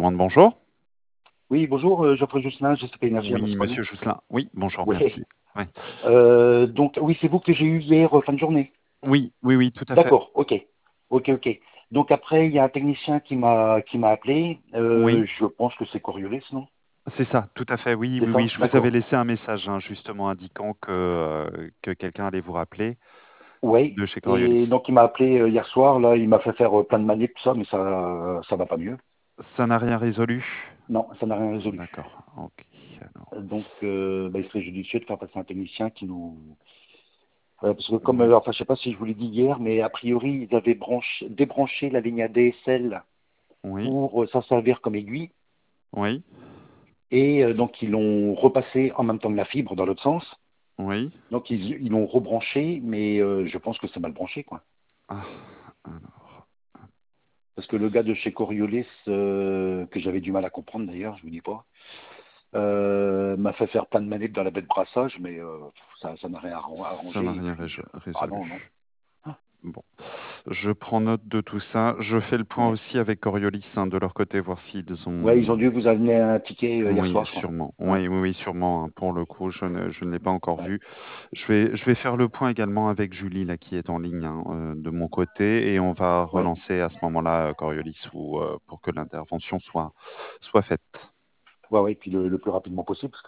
Romande, bonjour. Oui, bonjour, Geoffrey Jousselin, GCP Énergie à Oui, Moscone. monsieur Jousselin. Oui, bonjour, Oui. merci. Oui, Donc, oui, c'est vous que j'ai eu hier, fin de journée. oui, oui, oui, tout à fait. D'accord, ok. Ok, ok. Donc après, il y a un technicien qui m'a appelé. Oui, Je pense que c'est Coriolis, non? c'est ça, tout à fait. Oui, C'est oui, oui. ça? Je vous avais D'accord. laissé un message, hein, justement, indiquant que quelqu'un allait vous rappeler Oui. de chez Et Coriolis. donc, il m'a appelé hier soir, là, il m'a fait faire plein de manips, tout ça, mais ça va pas mieux. Ça n'a rien résolu? Non, ça n'a rien résolu. D'accord, ok. Alors, Donc, il serait judicieux de faire passer un technicien qui nous. Parce que comme, oui, enfin, je sais pas si je vous l'ai dit hier, mais a priori, ils avaient débranché la ligne ADSL oui, pour s'en servir comme aiguille. oui, Et donc, ils l'ont repassé en même temps que la fibre dans l'autre sens. oui. Donc, ils l'ont rebranché, mais je pense que c'est mal branché, quoi. Ah, alors, Parce que le gars de chez Coriolis, que j'avais du mal à comprendre d'ailleurs, je vous dis pas, m'a fait faire plein de manips dans la baie de brassage, mais ça n'a rien ça n'a arrangé. Et rien puis, ah résolu. non, non. Ah, Bon, je prends note de tout ça. Je fais le point ouais. aussi avec Coriolis, hein, de leur côté, voir s'ils Ouais, ils ont ont. dû vous amener un ticket hier Oui, soir, je crois. sûrement. Ouais, Oui, oui, oui, sûrement, hein. Pour le coup, je ne l'ai pas encore ouais, vu. Je vais faire le point également avec Julie, là, qui est en ligne, hein, de mon côté, et on va ouais. relancer à ce moment-là Coriolis pour que l'intervention soit faite. Ouais, ouais, et puis le plus rapidement possible, parce que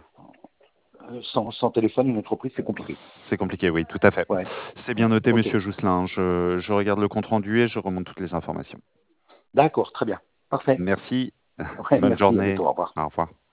sans téléphone, une entreprise, c'est compliqué. C'est compliqué, oui, tout à fait. Ouais, C'est bien ouais. noté, Ok. monsieur Jousselin, hein. Je regarde le compte-rendu et je remonte toutes les informations. D'accord, très bien. Parfait. Merci. Ouais, Bonne merci, à journée. bientôt, au revoir. Au revoir.